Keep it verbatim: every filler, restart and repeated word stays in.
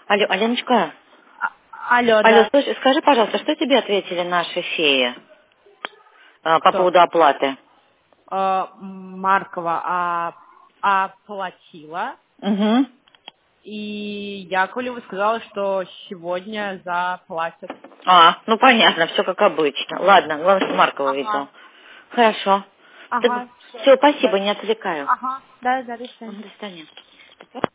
Алло, Аленочка. А- Алло, Алло, да. слушай, скажи, пожалуйста, что тебе ответили наши феи а, по Кто? поводу оплаты? Э, Маркова а, оплатила. Угу. И Яковлева сказала, что сегодня заплатят. А, ну понятно, все как обычно. Ладно, главное, что Маркова Ага. видел. Хорошо. Ага. Все, спасибо, Да. не отвлекаю. Ага. Да, да, до Мгм, свидания. до свидания.